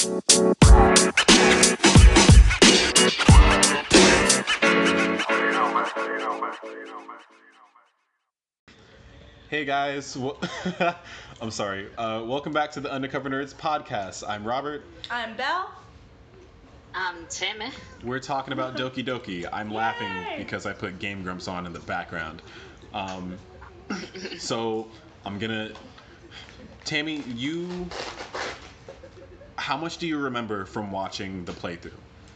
Hey guys, I'm sorry. Welcome back to the Undercover Nerds podcast. I'm Robert. I'm Belle. I'm Timmy. We're talking about Doki Doki. I'm laughing Yay! because I put Game Grumps on in the background. So I'm gonna. Tammy, how much do you remember from watching the playthrough?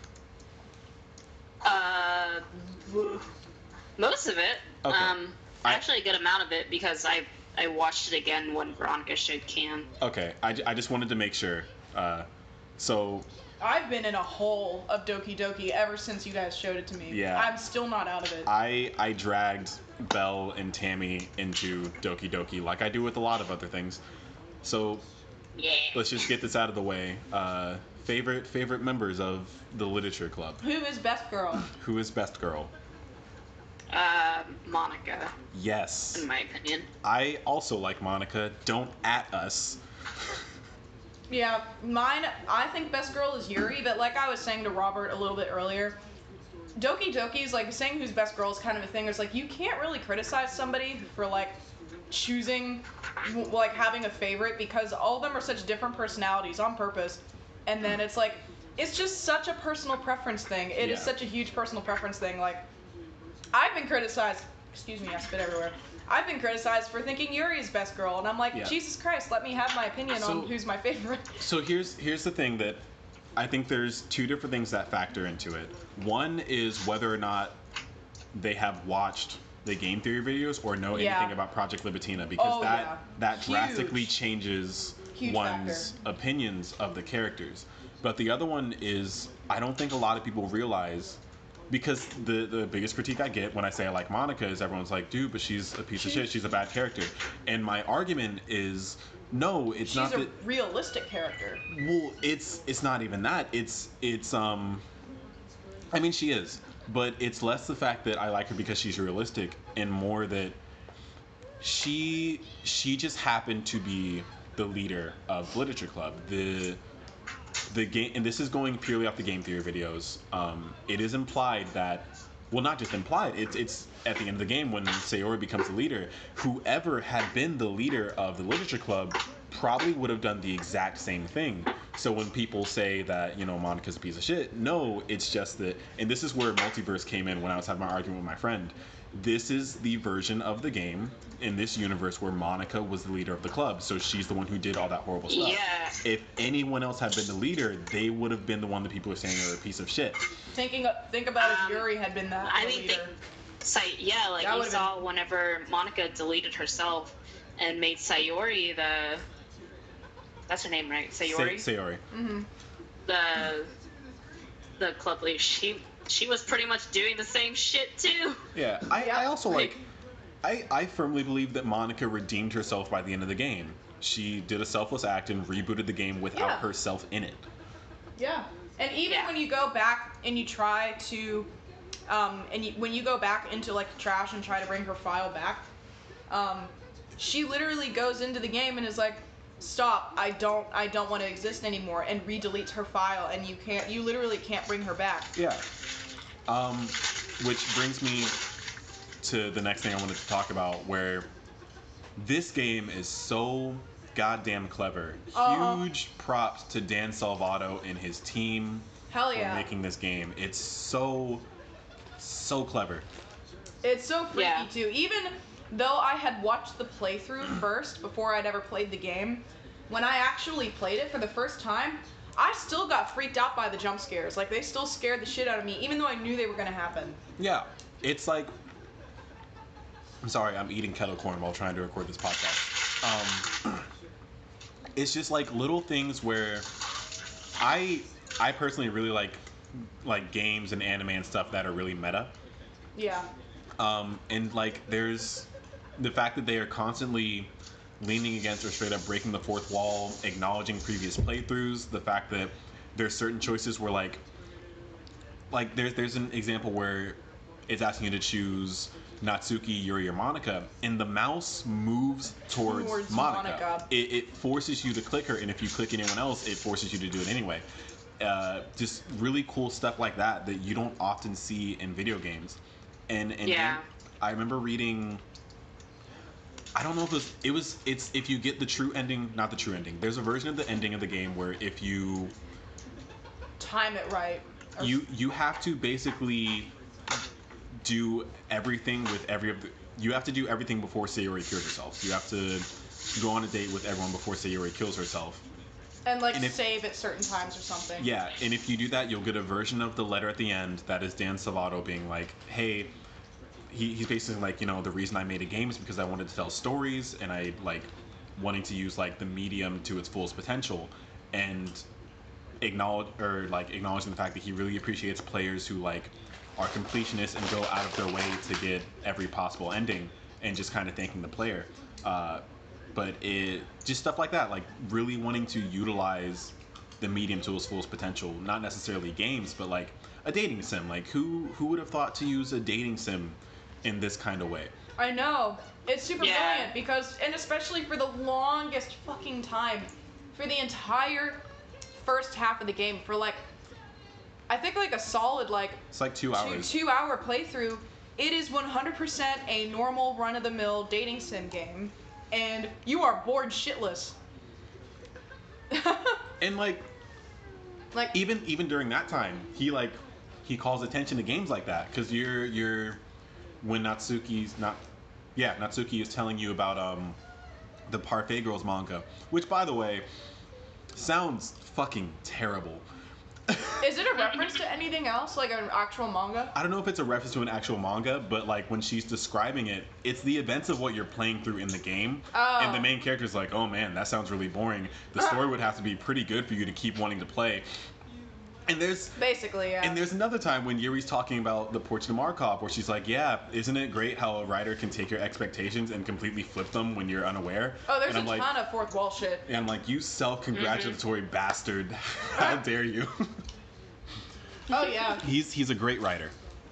Uh, most of it. Okay. Actually a good amount of it because I watched it again when Veronica showed Cam. Okay, I just wanted to make sure. So I've been in a hole of Doki Doki ever since you guys showed it to me. Yeah. I'm still not out of it. I dragged Belle and Tammy into Doki Doki like I do with a lot of other things. So Yeah. let's just get this out of the way. Favorite members of the literature club. Who is best girl? Who is best girl? Monica, Yes. in my opinion. I also like Monica. Don't at us. Yeah, mine, I think best girl is Yuri, but like I was saying to Robert a little bit earlier, Doki Doki is like saying who's best girl is kind of a thing. It's like you can't really criticize somebody for like choosing, like having a favorite because all of them are such different personalities on purpose. And then it's like, it's just such a personal preference thing. It is Yeah. such a huge personal preference thing. Like, I've been criticized, excuse me, I spit everywhere. I've been criticized for thinking Yuri is best girl, and I'm like, Yeah. Jesus Christ, let me have my opinion So- on who's my favorite. So here's the thing that I think there's two different things that factor into it. One is whether or not they have watched the game theory videos or know Yeah. anything about Project Libitina, because Oh, that yeah. that Huge. drastically changes Huge one's opinions of the characters. But the other one is I don't think a lot of people realize, because the biggest critique I get when I say I like Monica is everyone's like, dude, but she's a piece of shit, she's a bad character. And my argument is no, it's She's not a that. realistic character. Well, it's not even that. It's I mean, she is, but it's less the fact that I like her because she's realistic, and more that she just happened to be the leader of Literature Club. The game, and this is going purely off the game theory videos. It is implied that, well, not just implied. It's at the end of the game when Sayori becomes the leader. Whoever had been the leader of the Literature Club probably would have done the exact same thing. So when people say that Monica's a piece of shit, no, it's just that, and this is where multiverse came in when I was having my argument with my friend. This is the version of the game in this universe where Monica was the leader of the club, so she's the one who did all that horrible stuff. Yeah. If anyone else had been the leader, they would have been the one that people are saying are a piece of shit. Think about if Yuri had been that I the mean, leader. like That you would've saw whenever Monica deleted herself and made Sayori that's her name, right? Sayori? Sayori. Mm-hmm. The club leader. She was pretty much doing the same shit too. Yeah, I Yeah, also like- I firmly believe that Monica redeemed herself by the end of the game. She did a selfless act and rebooted the game without Yeah. herself in it. Yeah, and even Yeah. when you go back and you try to, when you go back into like the trash and try to bring her file back, she literally goes into the game and is like, "Stop! I don't want to exist anymore," and redeletes her file, and you literally can't bring her back. Yeah. Which brings me to the next thing I wanted to talk about, where this game is so goddamn clever. Uh-huh. Huge props to Dan Salvato and his team Hell for yeah! making this game. It's so clever. It's so freaky Yeah. too. Even though I had watched the playthrough first before I'd ever played the game, when I actually played it for the first time, I still got freaked out by the jump scares. Like, they still scared the shit out of me, even though I knew they were gonna happen. Yeah, it's like, I'm sorry, I'm eating kettle corn while trying to record this podcast. It's just like little things where I personally really like games and anime and stuff that are really meta. Yeah. And like there's the fact that they are constantly leaning against or straight up breaking the fourth wall, acknowledging previous playthroughs, the fact that there's certain choices where like there's an example where it's asking you to choose Natsuki, Yuri, or Monica, and the mouse moves towards Monica. It forces you to click her, and if you click anyone else, it forces you to do it anyway. Just really cool stuff like that that you don't often see in video games. And I remember reading. I don't know if it's if you get the true ending, not the true ending. There's a version of the ending of the game where if you time it right, you have to basically do everything with you have to do everything before Sayori kills herself. You have to go on a date with everyone before Sayori kills herself. And save at certain times or something. Yeah, and if you do that, you'll get a version of the letter at the end that is Dan Salvato being like, hey, he's basically like, the reason I made a game is because I wanted to tell stories and I like wanting to use like the medium to its fullest potential, and acknowledging the fact that he really appreciates players who like are completionists and go out of their way to get every possible ending, and just kind of thanking the player. But it just stuff like that, like really wanting to utilize the medium to its fullest potential. Not necessarily games, but like a dating sim. Like who would have thought to use a dating sim in this kind of way? I know. It's super brilliant because, and especially for the longest fucking time, for the entire first half of the game, for like, I think like a solid like. It's like 2 hours. 2 hour playthrough. It is 100% a normal run-of-the-mill dating sim game, and you are bored shitless. And like even during that time, he calls attention to games like that because you're when Natsuki is telling you about the Parfait Girls manga, which by the way sounds fucking terrible. Is it a reference to anything else, like an actual manga? I don't know if it's a reference to an actual manga, but like when she's describing it, it's the events of what you're playing through in the game. Oh. And the main character's like, oh man, that sounds really boring. The story would have to be pretty good for you to keep wanting to play. And there's basically, yeah. And there's another time when Yuri's talking about the Portrait of Markov, where she's like, yeah, isn't it great how a writer can take your expectations and completely flip them when you're unaware? Oh, there's a ton of fourth wall shit. And I'm like, you self-congratulatory bastard. How dare you? Oh yeah. He's a great writer.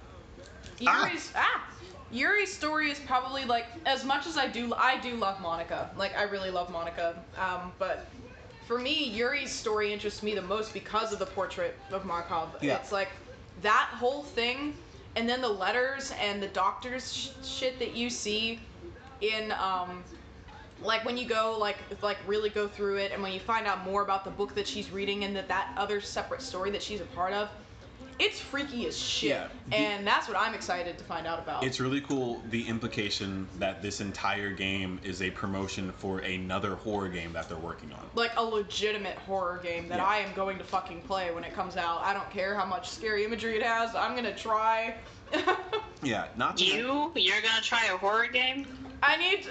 Yuri's story is probably like, as much as I do love Monica. Like I really love Monica. But for me, Yuri's story interests me the most because of the Portrait of Markov. Yeah. It's like that whole thing, and then the letters and the doctor's shit that you see in like when you go like really go through it, and when you find out more about the book that she's reading and that other separate story that she's a part of. It's freaky as shit, and that's what I'm excited to find out about. It's really cool, the implication that this entire game is a promotion for another horror game that they're working on. Like a legitimate horror game that I am going to fucking play when it comes out. I don't care how much scary imagery it has. I'm gonna try. Yeah, not to You're gonna try a horror game? I need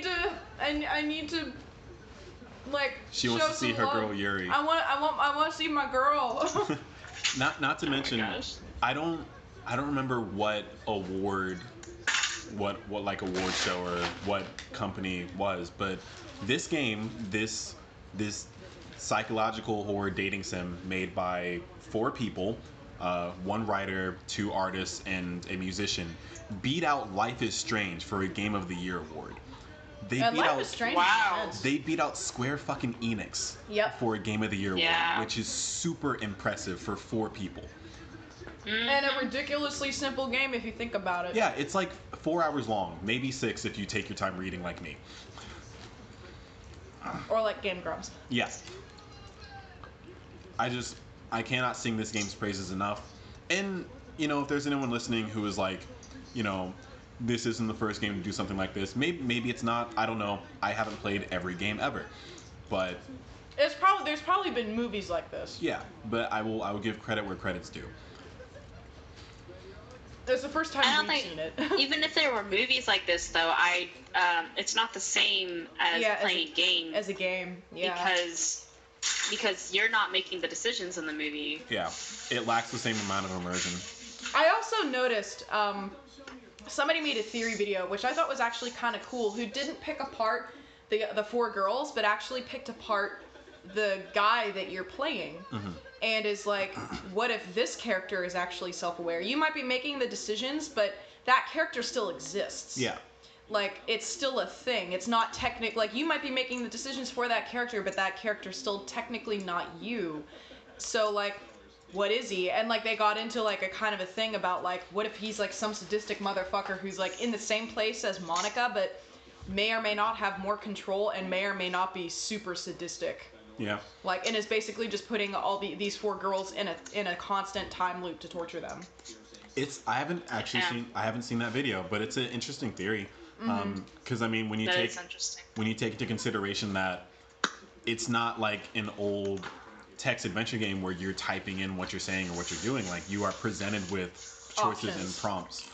to like. She wants to see her love. girl Yuri. I want to see my girl. Not to mention, I don't remember what award show or what company was, but this game, this psychological horror dating sim made by 4 people, 1 writer, 2 artists, and a musician, beat out Life is Strange for a Game of the Year award. They beat out Square fucking Enix for a Game of the Year award, which is super impressive for 4 people. And a ridiculously simple game if you think about it. Yeah, it's like 4 hours long, maybe 6 if you take your time reading like me. Or like Game Grumps. Yes. I cannot sing this game's praises enough. And, if there's anyone listening who is like, this isn't the first game to do something like this. Maybe it's not. I don't know. I haven't played every game ever, but there's probably been movies like this. Yeah, but I will give credit where credit's due. It's the first time we've seen it. Even if there were movies like this, though, it's not the same as playing a game. As a game, yeah. Because you're not making the decisions in the movie. Yeah, it lacks the same amount of immersion. I also noticed. Somebody made a theory video, which I thought was actually kind of cool, who didn't pick apart the 4 girls, but actually picked apart the guy that you're playing. Mm-hmm. And is like, what if this character is actually self-aware? You might be making the decisions, but that character still exists. Yeah. Like, it's still a thing. It's not like, you might be making the decisions for that character, but that character's still technically not you. So, like, what is he? And, like, they got into, like, a kind of a thing about, like, what if he's, like, some sadistic motherfucker who's, like, in the same place as Monica, but may or may not have more control and may or may not be super sadistic. Yeah. Like, and is basically just putting all these 4 girls in a constant time loop to torture them. I haven't seen that video, but it's an interesting theory. Because I mean, when you take into consideration that it's not like an old text adventure game where you're typing in what you're saying or what you're doing, like you are presented with choices and prompts.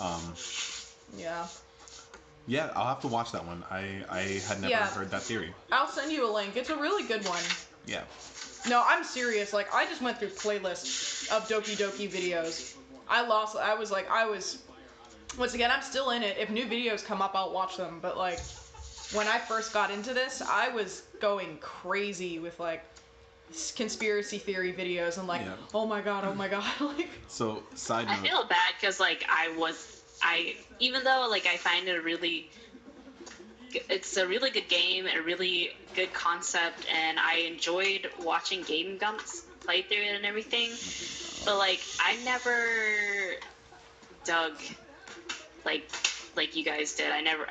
Yeah, I'll have to watch that one. I had never heard that theory. I'll send you a link. It's a really good one. Yeah. No, I'm serious. Like, I just went through playlists of Doki Doki videos. Once again, I'm still in it. If new videos come up, I'll watch them. But, like, when I first got into this, I was going crazy with, like, conspiracy theory videos and, like, oh my god. Like, so, side note. I feel bad because, like, even though, like, I find it it's a really good game, a really good concept, and I enjoyed watching Game Grumps play through it and everything, but, like, I never dug like you guys did.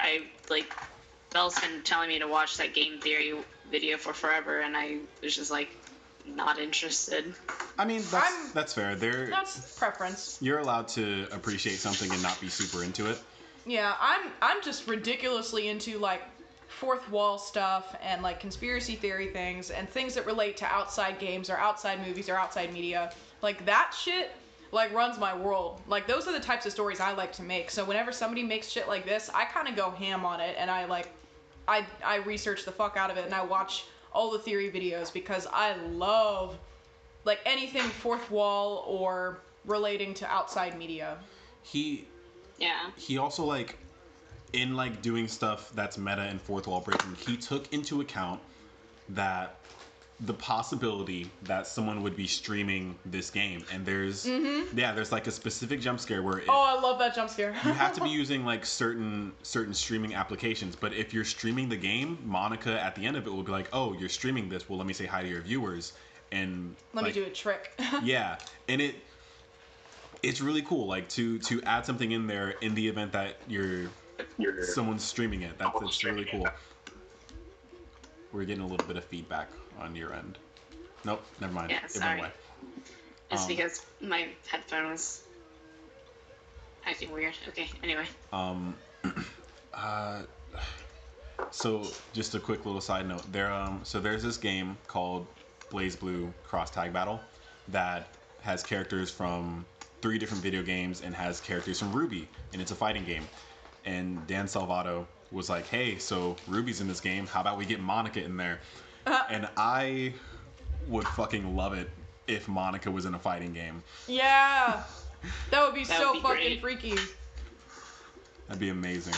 Belle's been telling me to watch that game theory video for forever, and I was just, like, not interested. I mean, that's fair. That's preference. You're allowed to appreciate something and not be super into it. Yeah, I'm just ridiculously into, like, fourth wall stuff and, like, conspiracy theory things and things that relate to outside games or outside movies or outside media. Like, that shit, like, runs my world. Like, those are the types of stories I like to make. So whenever somebody makes shit like this, I kind of go ham on it, and I research the fuck out of it, and I watch all the theory videos because I love, like, anything fourth wall or relating to outside media. He also, like, in, like, doing stuff that's meta and fourth wall breaking, he took into account that the possibility that someone would be streaming this game, and there's like a specific jump scare where I love that jump scare. you have to be using, like, certain streaming applications, but if you're streaming the game, Monica at the end of it will be like, oh, you're streaming this, well, let me say hi to your viewers and let me do a trick. Yeah, and it's really cool, like, to add something in there in the event that someone's streaming it. That's really cool. We're getting a little bit of feedback on your end. Nope, never mind. Yeah, sorry. It went away. It's because my headphone was acting weird. Okay, anyway. So just a quick little side note. There's this game called BlazBlue Cross Tag Battle that has characters from 3 different video games and has characters from RWBY, and it's a fighting game. And Dan Salvato was like, hey, so RWBY's in this game, how about we get Monica in there? And I would fucking love it if Monica was in a fighting game. Yeah, that would be so great. fucking freaky. That'd be amazing.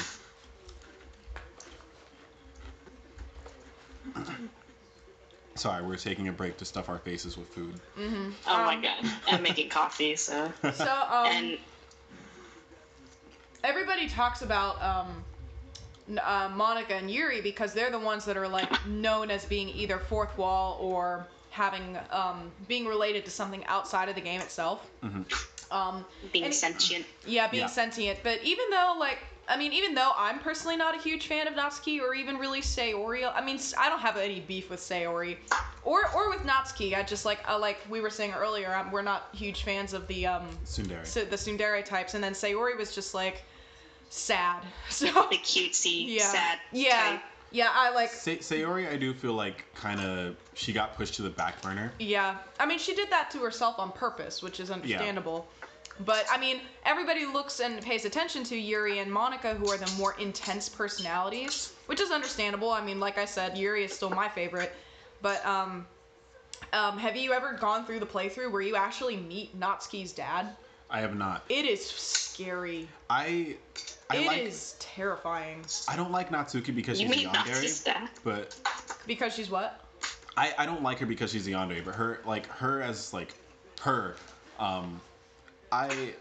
Sorry, we're taking a break to stuff our faces with food. Mm-hmm. Oh my god, I'm making coffee, so. And everybody talks about Monica and Yuri because they're the ones that are, like, known as being either fourth wall or having being related to something outside of the game itself. Mm-hmm. Being sentient. Yeah, being sentient. But even though, like, even though I'm personally not a huge fan of Natsuki or even really Sayori, I don't have any beef with Sayori or with Natsuki. I just, like we were saying earlier, we're not huge fans of the Tsundere. The Tsundere types, and then Sayori was just, like, sad. So the cutesy, sad type. Yeah, I like... Sayori, I do feel like kind of she got pushed to the back burner. Yeah. She did that to herself on purpose, which is understandable. Yeah. But, everybody looks and pays attention to Yuri and Monica, who are the more intense personalities, which is understandable. Like I said, Yuri is still my favorite. But, have you ever gone through the playthrough where you actually meet Natsuki's dad? I have not. It is scary. It is terrifying. I don't like Natsuki because she's a yandere, but because she's what? I don't like her because she's a yandere, but her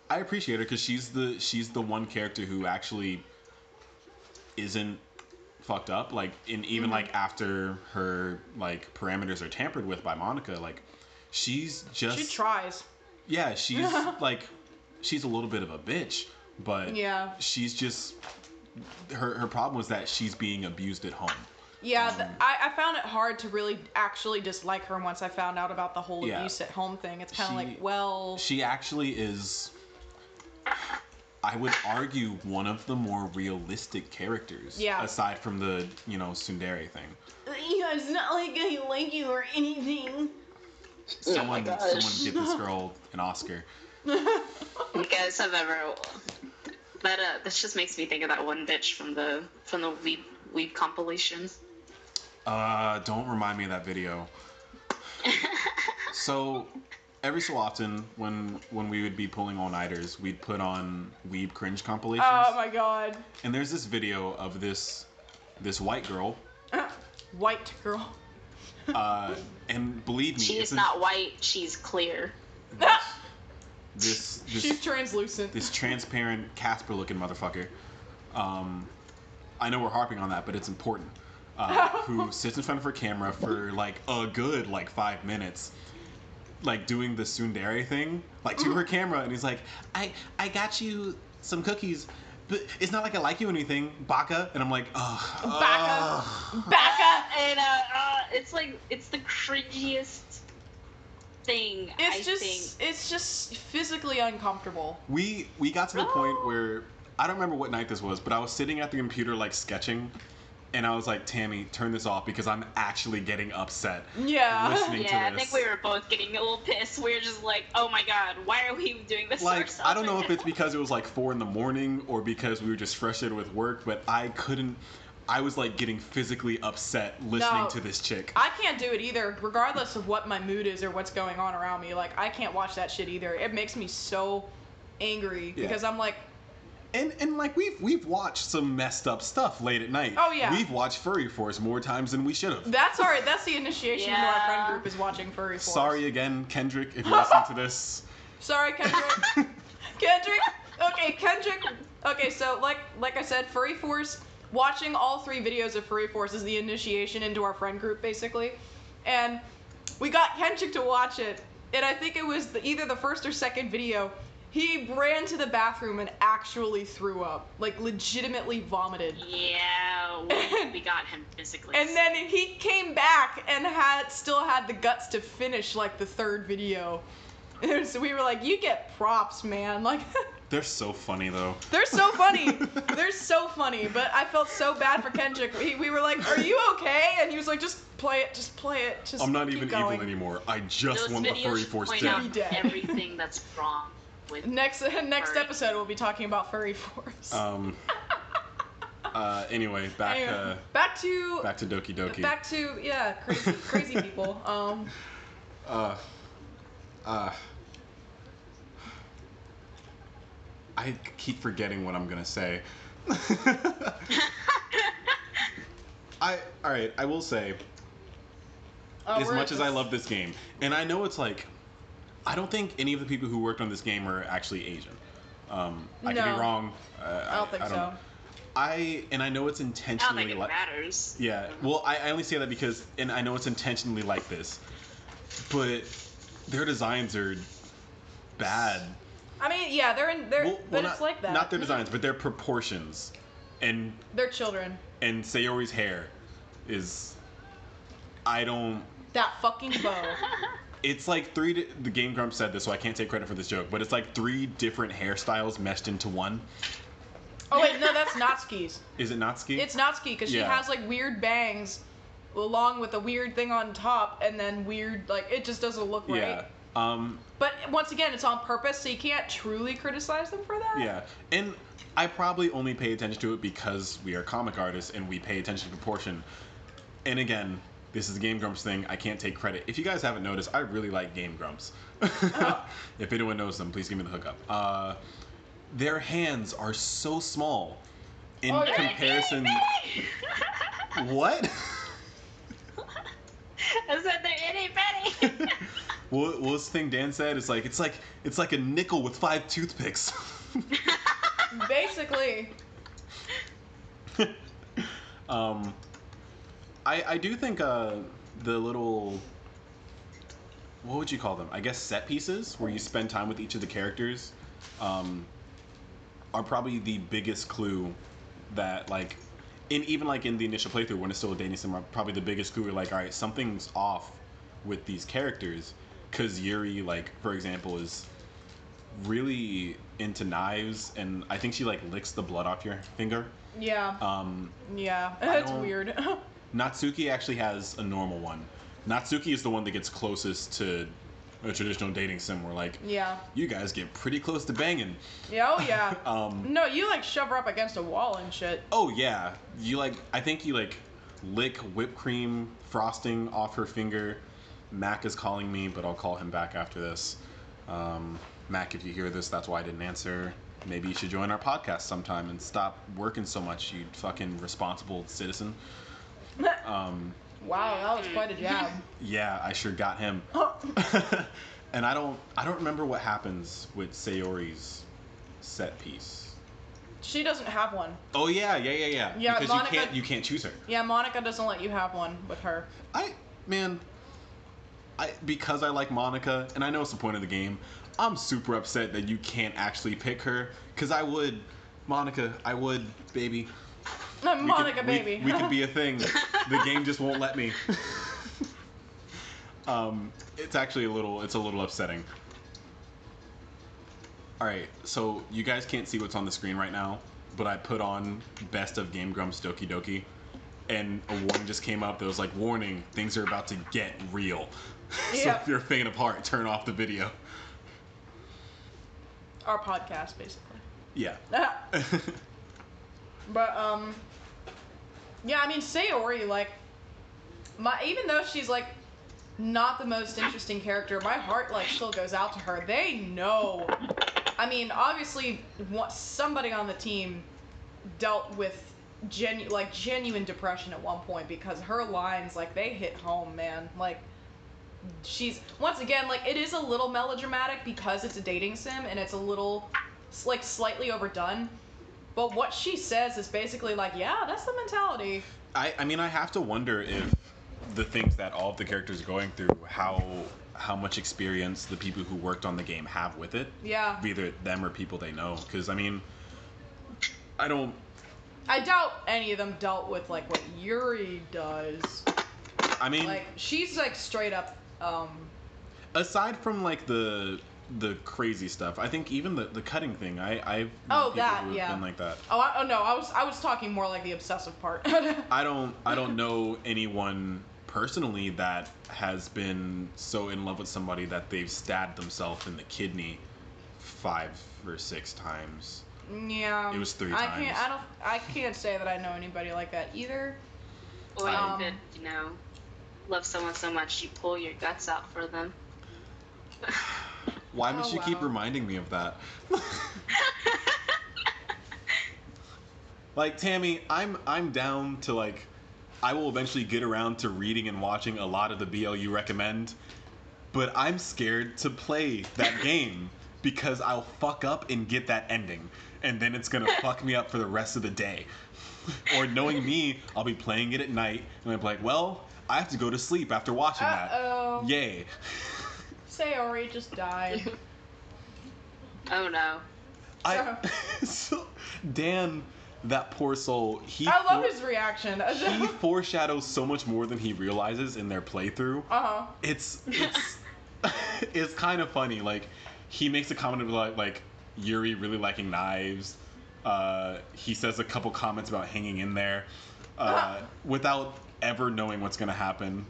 I appreciate her because she's the one character who actually isn't fucked up. Like in even like after her like parameters are tampered with by Monica, like she's just She tries. yeah, she's like she's a little bit of a bitch, but Yeah. she's just her problem was that she's being abused at home. Yeah, I found it hard to really actually dislike her once I found out about the whole Yeah. abuse at home thing. It's kind of She- like, well, She actually is, I would argue, one of the more realistic characters. Yeah. Aside from the, tsundere thing. yeah, it's not like I like you or anything. Someone gosh. get this girl an Oscar. You guys have ever that this just makes me think of that one bitch from the Weeb compilation. Don't remind me of that video. So, every so often, when we would be pulling all-nighters, we'd put on Weeb cringe compilations. Oh my god. And there's this video of this white girl, White girl. and believe me, She it's is not white, she's clear. this She's translucent. this transparent Casper-looking motherfucker. I know we're harping on that, but it's important. Who sits in front of her camera for like a good 5 minutes, like doing the tsundere thing, like to her camera, and he's like, I got you some cookies, but it's not like I like you or anything, Baka. And I'm like, ugh. Baka. And it's like it's the cringiest thing. It's just physically uncomfortable. We got to the point where I don't remember what night this was, but I was sitting at the computer like sketching, and I was like, Tammy, turn this off because I'm actually getting upset Yeah. listening Yeah, I to think this. we were both getting a little pissed. We were just like, oh my god, why are we doing this to Like, ourselves I don't know right if it's now? because it was like 4 a.m. or because we were just frustrated with work, but I was like getting physically upset listening No. to this chick. I can't do it either, regardless of what my mood is or what's going on around me. Like, I can't watch that shit either. It makes me so angry Yeah. because I'm like, And like we've watched some messed up stuff late at night. Oh, yeah. We've watched Furry Force more times than we should have. that's alright. That's the initiation into our friend Yeah. group is watching Furry Force. Sorry again, Kendrick, if you're listening to this. Sorry, Kendrick. Kendrick. Okay, Kendrick. Okay, so like I said, Furry Force. Watching all 3 videos of Furry Force is the initiation into our friend group, basically. And we got Kendrick to watch it, and I think it was either the first or second video. He ran to the bathroom and actually threw up, like legitimately vomited. Yeah, we got him physically. And then he came back and still had the guts to finish like the 3rd video. And so we were like, "You get props, man!" Like. They're so funny though. They're so funny. They're so funny. But I felt so bad for Kendrick. We were like, "Are you okay?" And he was like, "Just play it. Just play it. Just I'm not keep even going." evil anymore. I just those want the videos Furry Force point dead. out Dead. everything that's wrong with Next Furry. episode, we'll be talking about Furry Force. Anyway, back Anyway, back to Doki Doki. back to crazy people. I keep forgetting what I'm gonna say. Alright, I will say, as we're much at as I this- love this game, and I know it's like, I don't think any of the people who worked on this game are actually Asian. I could No. be wrong. I don't think so. know. I know it's I don't intentionally think it like. matters. Yeah, well, I only say that because, and I know it's intentionally like this, but their designs are bad. I mean, yeah, but not, it's like that. Not their designs, but their proportions, and They're children. Sayori's hair is, I don't. That fucking bow. It's like the Game Grumps said this, so I can't take credit for this joke, but it's like 3 different hairstyles meshed into one. Oh wait, no, that's Natsuki's. Is it Natsuki? It's Natsuki because she Yeah. has like weird bangs, along with a weird thing on top, and then weird it just doesn't look right. Yeah. But once again, it's on purpose, so you can't truly criticize them for that. Yeah, and I probably only pay attention to it because we are comic artists and we pay attention to proportion. And again, this is a Game Grumps thing. I can't take credit. If you guys haven't noticed, I really like Game Grumps. If anyone knows them, please give me the hookup. Their hands are so small in Oh, yeah. comparison. What? I said they're itty bitty. what was the thing Dan said? It's like a nickel with 5 toothpicks. Basically. I do think the little, what would you call them? I guess set pieces where you spend time with each of the characters are probably the biggest clue that, like, even like in the initial playthrough when it's still a dating sim, probably the biggest clue. You're like, all right, something's off with these characters, because Yuri, like, for example, is really into knives, and I think she like licks the blood off your finger. Yeah. Yeah. It's weird. Natsuki actually has a normal one. Natsuki is the one that gets closest to a traditional dating sim where, like, Yeah. you guys get pretty close to banging. Yeah, oh yeah. No, you like shove her up against a wall and shit. Oh yeah. I think you like lick whipped cream frosting off her finger. Mac is calling me, but I'll call him back after this. Mac, if you hear this, that's why I didn't answer. Maybe you should join our podcast sometime and stop working so much, you fucking responsible citizen. Wow, that was quite a jab. Yeah, I sure got him. And I don't remember what happens with Sayori's set piece. She doesn't have one. Oh yeah. Yeah, because Monica, you can't choose her. Yeah, Monica doesn't let you have one with her. Because I like Monica, and I know it's the point of the game, I'm super upset that you can't actually pick her. Because I would, Monica, baby. Monica, baby. We could be a thing. The game just won't let me. It's actually a little upsetting. Alright, so you guys can't see what's on the screen right now, but I put on Best of Game Grumps Doki Doki, and a warning just came up that was like, warning, things are about to get real. So Yeah. if you're faint of heart, turn off the video. Our podcast, basically. Yeah. But yeah, I mean Sayori, like, even though she's like not the most interesting character, my heart like still goes out to her. They know. I mean, obviously, somebody on the team dealt with genuine depression at one point, because her lines, like, they hit home, man. Like, she's, once again, like, it is a little melodramatic because it's a dating sim and it's a little like slightly overdone. But what she says is basically like, yeah, that's the mentality. I mean, I have to wonder if the things that all of the characters are going through, how much experience the people who worked on the game have with it. Yeah. Either them or people they know. Because, I mean, I doubt any of them dealt with, like, what Yuri does. I mean... Like, she's, like, straight up, aside from, like, the crazy stuff, I think even the cutting thing, I've oh, known people that, who have yeah. been like that. Oh, no, I was talking more like the obsessive part. I don't know anyone personally that has been so in love with somebody that they've stabbed themselves in the kidney 5 or 6 times. Yeah. It was 3 times. I can't say that I know anybody like that either. Or you could, love someone so much you pull your guts out for them. Why must you keep wow. reminding me of that? Like, Tammy, I'm down to, like, I will eventually get around to reading and watching a lot of the BL you recommend, but I'm scared to play that game because I'll fuck up and get that ending, and then it's gonna fuck me up for the rest of the day. Or knowing me, I'll be playing it at night, and I'm like, well, I have to go to sleep after watching Uh-oh. that. Yay. Sayori just died. Oh no. So Dan, that poor soul, I love his reaction. he foreshadows so much more than he realizes in their playthrough. Uh-huh. It's it's kind of funny. Like, he makes a comment about like Yuri really liking knives. He says a couple comments about hanging in there without ever knowing what's gonna happen.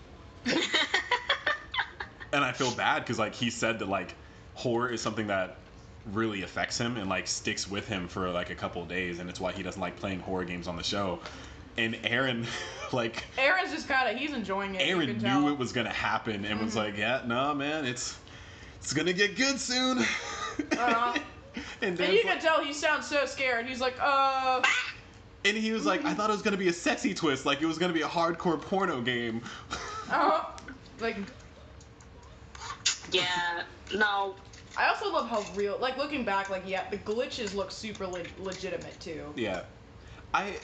And I feel bad because, like, he said that, like, horror is something that really affects him and, like, sticks with him for, like, a couple of days, and it's why he doesn't like playing horror games on the show. And Aaron, like... Aaron's just kind of, he's enjoying it. Aaron knew it was going to happen and was like, yeah, no, man, it's going to get good soon. And you can tell he sounds so scared. He's like, And he was like, I thought it was going to be a sexy twist, like it was going to be a hardcore porno game. Like... Yeah, no, I also love how real, like looking back, like yeah, the glitches look super legitimate too. Yeah, I.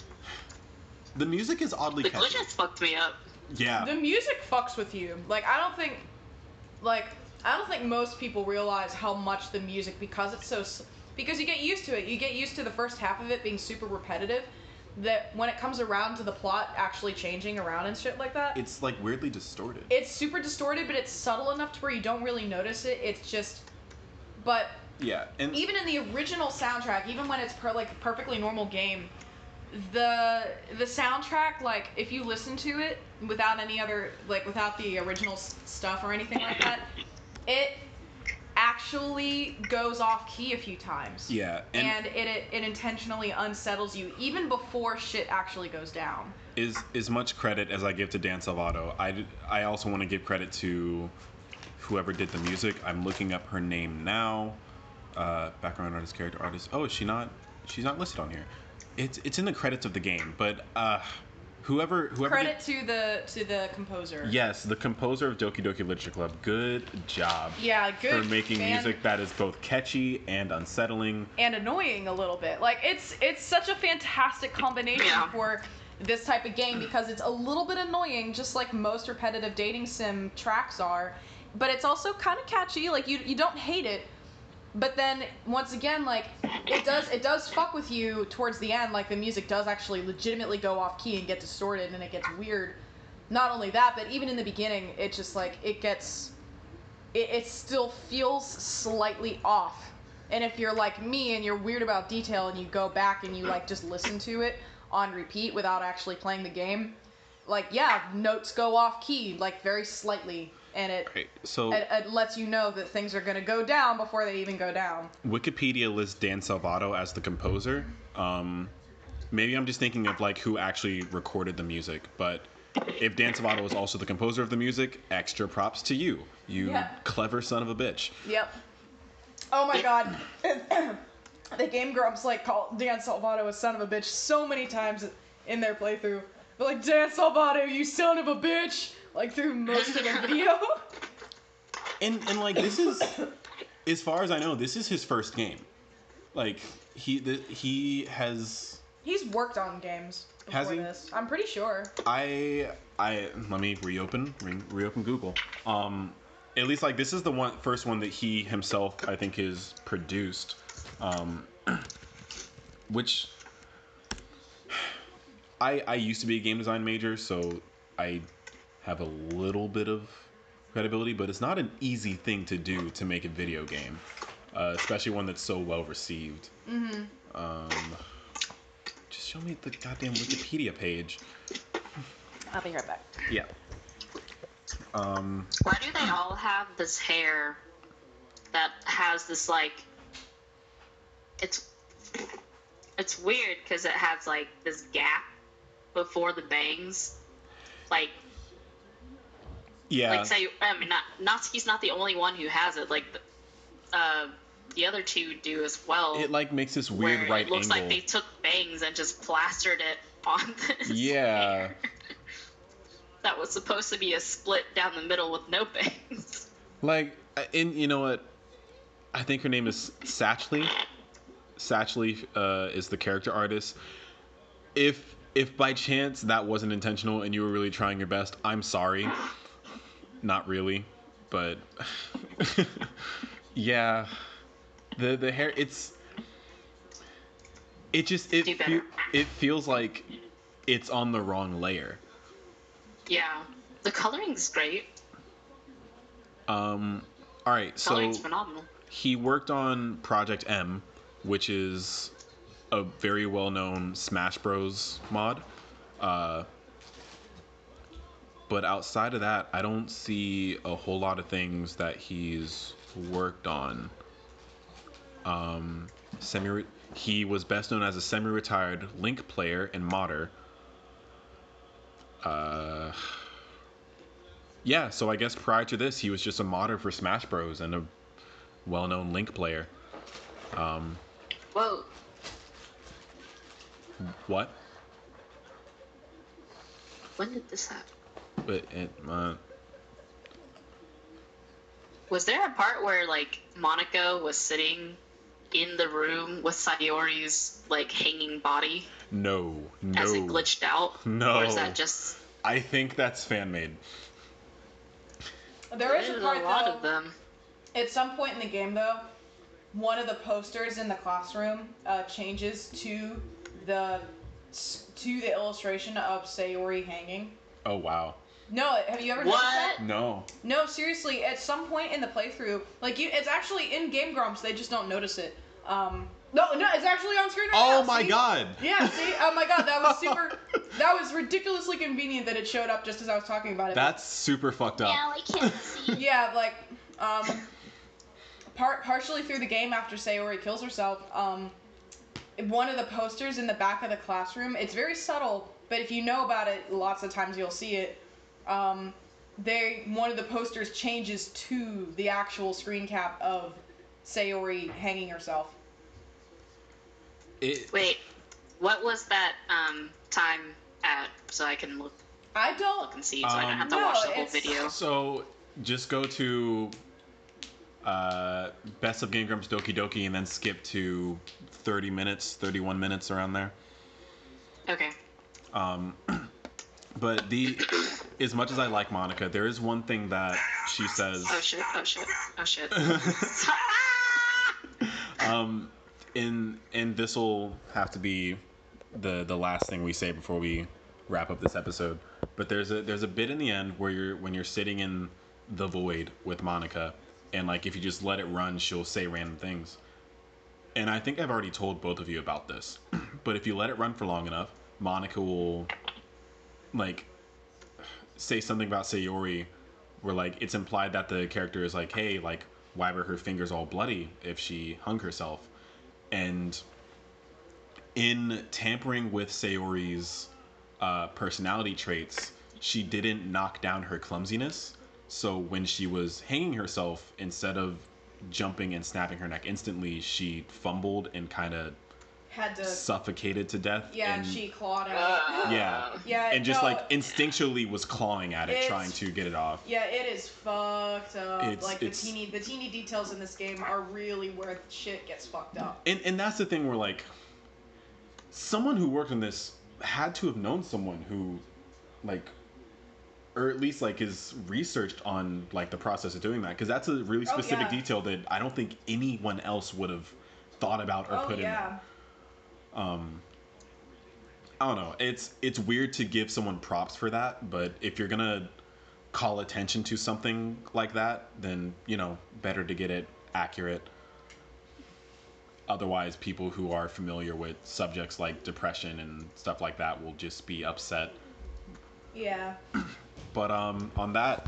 The music is oddly the catchy. glitches fucked me up. Yeah, The music fucks with you. Like I don't think most people realize how much the music, because it's so because you get used to it. You get used to the first half of it being super repetitive, that when it comes around to the plot actually changing around and shit like that, it's like weirdly distorted. it's super distorted, but it's subtle enough to where you don't really notice it. It's just, but Yeah, and even in the original soundtrack, even when it's like a perfectly normal game, the soundtrack, like if you listen to it without any other, like without the original stuff or anything like that, it actually goes off key a few times. yeah, And it intentionally unsettles you even before shit actually goes down. is as much credit as I give to Dan Salvato, I also want to give credit to whoever did the music. I'm looking up her name now. Background artist, character artist. Oh, is she not? She's not listed on here. It's in the credits of the game, but whoever Credit did, to the composer. yes, the composer of Doki Doki Literature Club. Good job. Yeah, good. For making music that is both catchy and unsettling and annoying a little bit. Like it's such a fantastic combination Yeah. for this type of game, because it's a little bit annoying, just like most repetitive dating sim tracks are, but it's also kind of catchy. Like you don't hate it, but then once again, like it does fuck with you towards the end. Like the music does actually legitimately go off key and get distorted, and it gets weird. Not only that, but even in the beginning, it just like it still feels slightly off. And if you're like me and you're weird about detail and you go back and you like just listen to it on repeat without actually playing the game, like yeah, notes go off key like very slightly, and Right. So it lets you know that things are gonna go down before they even go down. Wikipedia lists Dan Salvato as the composer. Maybe I'm just thinking of like who actually recorded the music, but if Dan Salvato is also the composer of the music, extra props to you, you Yeah. clever son of a bitch. Yep. Oh my god. The Game Grumps like call Dan Salvato a son of a bitch so many times in their playthrough. They're like, Dan Salvato, you son of a bitch! Like through most of the video. And like this is, as far as I know, this is his first game. Like he has. He's worked on games before Has he? this. I'm pretty sure. I let me reopen Google. At least like this is the first one that he himself I think is produced, which I used to be a game design major, so I have a little bit of credibility, but it's not an easy thing to do to make a video game, especially one that's so well received. Just show me the goddamn Wikipedia page. I'll be right back. Yeah. Why do they all have this hair that has this like? It's weird because it has like this gap before the bangs, like Yeah. like say I mean Natsuki's not the only one who has it. Like the other two do as well. It like makes this weird where right it looks angle. like they took bangs and just plastered it on this. Yeah. hair. That was supposed to be a split down the middle with no bangs. Like, and you know what? I think her name is Satchley. Satchley is the character artist. If by chance that wasn't intentional and you were really trying your best, I'm sorry. Not really, but yeah, the hair. Do better. It feels like it's on the wrong layer. Yeah, the coloring's great. All right, so Coloring's phenomenal. he worked on Project M, which is a very well-known Smash Bros. Mod. But outside of that, I don't see a whole lot of things that he's worked on. He was best known as a semi-retired Link player and modder. Yeah, so I guess prior to this, he was just a modder for Smash Bros. And a well-known Link player. Whoa. What? When did this happen? But Was there a part where like Monica was sitting in the room with Sayori's like hanging body No, as it no, glitched out? no. Or is that just I think that's fan made. There is a there's part a lot though. of them? At some point in the game, though, one of the posters in the classroom changes the to the illustration of Sayori hanging. Oh wow. No, have you ever noticed that? What? No. No, seriously. At some point in the playthrough, it's actually in Game Grumps. They just don't notice it. No, it's actually on screen right now. Oh my see? god. Yeah, see? Oh my god, that was that was ridiculously convenient that it showed up just as I was talking about it. That's super fucked up. Now I can't see. Yeah, like, partially through the game after Sayori kills herself, one of the posters in the back of the classroom, it's very subtle, but if you know about it, lots of times you'll see it. One of the posters changes to the actual screen cap of Sayori hanging herself. Wait, what was that time at? So I can look I don't. and see, so I don't have to No, watch the whole it's- video. So just go to Best of Game Grumps Doki Doki and then skip to 30 minutes, 31 minutes around there. Okay. But as much as I like Monica, there is one thing that she says. Oh shit! Oh shit! Oh shit! And this will have to be the last thing we say before we wrap up this episode. But there's a bit in the end where when you're sitting in the void with Monica, and like if you just let it run, she'll say random things. And I think I've already told both of you about this. But if you let it run for long enough, Monica will like say something about Sayori where like it's implied that the character is like, hey, like why were her fingers all bloody if she hung herself? And in tampering with Sayori's personality traits, she didn't knock down her clumsiness. So when she was hanging herself, instead of jumping and snapping her neck instantly, she fumbled and kind of Had to. suffocated to death. Yeah, and she clawed at it. yeah, Yeah, and just no, like instinctually was clawing at it, It's- trying to get it off. Yeah, it is fucked up. It's- the teeny details in this game are really where shit gets fucked up. And that's the thing where like someone who worked on this had to have known someone who like or at least like is researched on like the process of doing that, because that's a really Oh, specific yeah. detail that I don't think anyone else would have thought about or Oh put yeah. in. I don't know. It's weird to give someone props for that, but if you're gonna call attention to something like that, then better to get it accurate. Otherwise, people who are familiar with subjects like depression and stuff like that will just be upset. Yeah. But on that,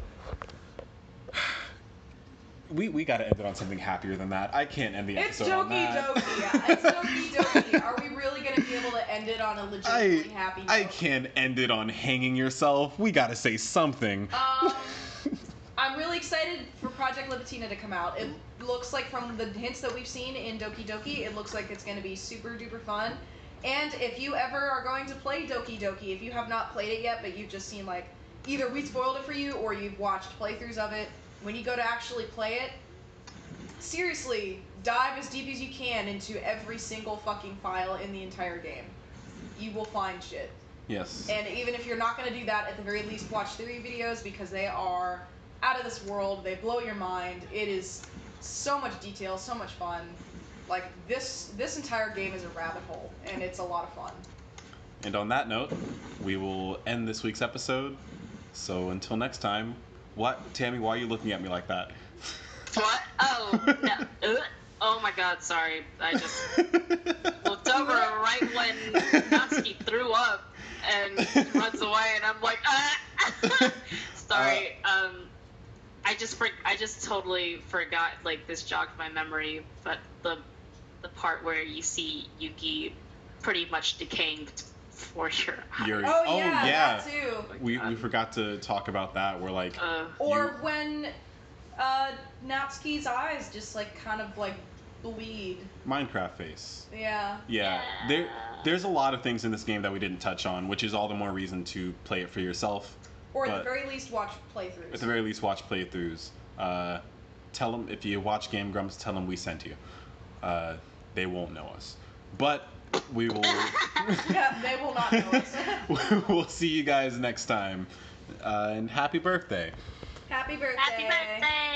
we gotta end it on something happier than that. I can't end the It's episode on Doki that. Doki. It's Doki Doki. Are we really gonna be able to end it on a legitimately happy note? I can't end it on hanging yourself. We gotta say something. I'm really excited for Project Libitina to come out. It looks like from the hints that we've seen in Doki Doki, it looks like it's going to be super duper fun. And if you ever are going to play Doki Doki, if you have not played it yet, but you've just seen like, either we spoiled it for you or you've watched playthroughs of it, when you go to actually play it, seriously, dive as deep as you can into every single fucking file in the entire game. You will find shit. Yes. And even if you're not going to do that, at the very least watch 3 videos, because they are out of this world. They blow your mind. It is so much detail, so much fun. Like, this entire game is a rabbit hole, and it's a lot of fun. And on that note, we will end this week's episode. So until next time, Tammy, why are you looking at me like that? What? Oh, no. Oh my god, sorry. I just looked over right when Natsuki threw up and runs away, and I'm like, ah! Sorry. I just totally forgot, like, this jogged my memory, but the part where you see Yuki pretty much decaying before your eyes. Oh, yeah, that too. We forgot to talk about that. We're like, Or when Natsuki's eyes just, like, kind of, like, bleed. Minecraft face. Yeah. Yeah. There's a lot of things in this game that we didn't touch on, which is all the more reason to play it for yourself. Or at But the very least, watch playthroughs. at the very least, watch playthroughs. tell them if you watch Game Grumps, tell them we sent you. They won't know us, but we will. Yeah, they will not know us. We'll see you guys next time, and happy birthday. Happy birthday. Happy birthday!